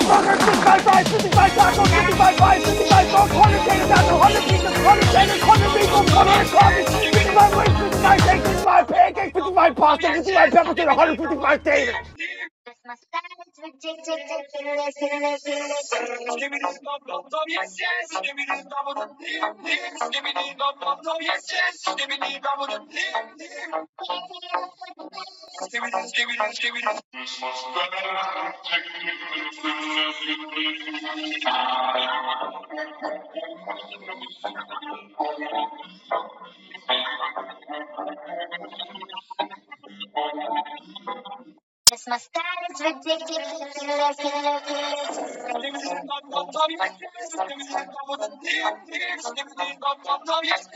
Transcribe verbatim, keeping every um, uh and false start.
fifty-five five, fifty-five tacos, fifty-five pies, fifty-five dogs, one hundred taters, one hundred pizzas, one hundred tenders, one hundred meatballs, one hundred coffees, fifty-five wings, fifty-five cakes, fifty-five pancakes, fifty-five pasta, fifty-five peppers, and one hundred fifty-five taters. Yes, my style is ridiculous.